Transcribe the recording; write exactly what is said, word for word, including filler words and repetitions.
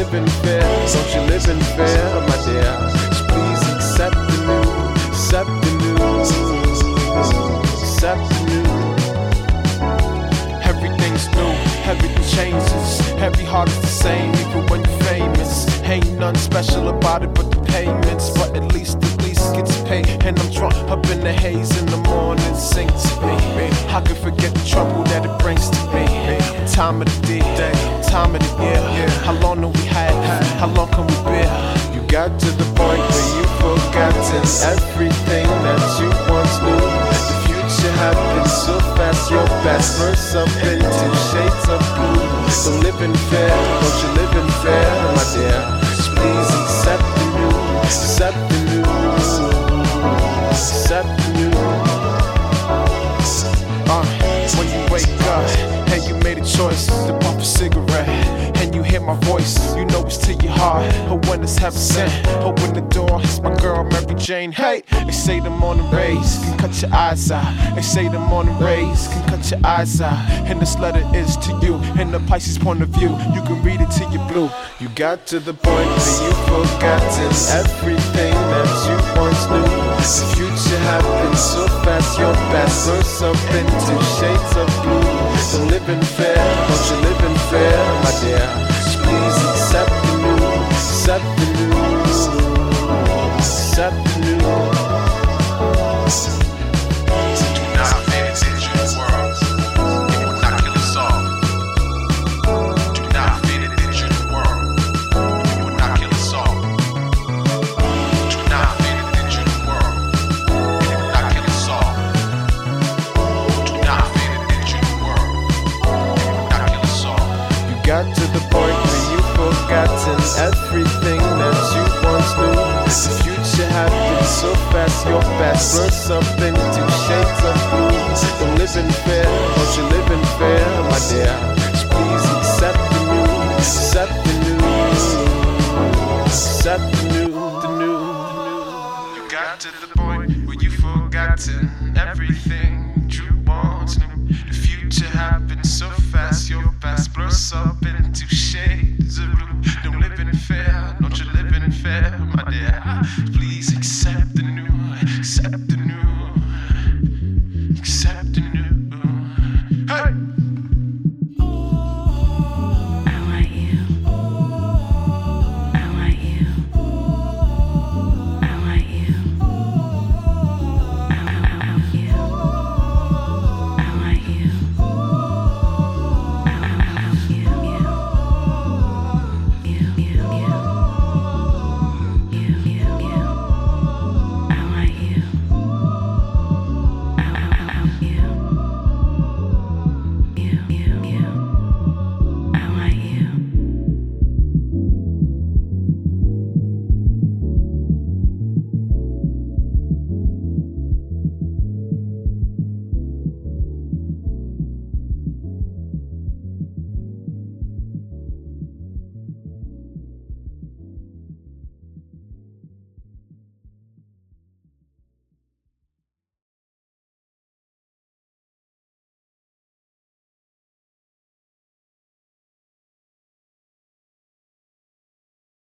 live in fear? Don't you live in fear, my dear? Just please accept the new, accept the new, accept the new. Everything's new, everything changes. Every heart is the same, even when you're famous. Ain't nothing special about it but the payments. But at least, at least it gets paid. And I'm drunk up in the haze in the morning. Sing to me, I can forget the trouble that it brings to me. Time of the day, time of the year. How long have we had? How long can we bear? You got to the point where you've forgotten everything that you once knew. The future happens so fast, your best verse up into shades of blue. So live in fear, don't you live in fear, my dear? Just please accept the new, accept the new, accept the new. Uh, when you wake up and you made a choice to puff a cigarette, and you hear my voice, you know it's to your heart. Or when it's heaven sent, open the door, it's my girl Mary Jane. Hey, they say the morning rays can cut your eyes out. They say the morning rays can cut your eyes out. And this letter is to you, in the Pisces point of view. You can read it till you're blue. You got to the point where you've forgotten everything that you once knew. The future happens so fast, your best verse up into shades of blue. So live in fear, don't you live in fear, my dear? Just please accept the new, accept the new, accept the new. Do not fade into the world, it will not kill us all. Do not fade into the world, it will not kill us all. Do not fade into the world, it will not kill us all. Do not fade into the world, it will not kill us all. You got to the point where you've forgotten everything that you once knew. The future happens so fast, your best verse up into shades of blue. Don't live in fear, don't you live in fear, my dear? Just please accept the new, accept the new, accept the new, the new, the new. You got to the point where you've forgotten everything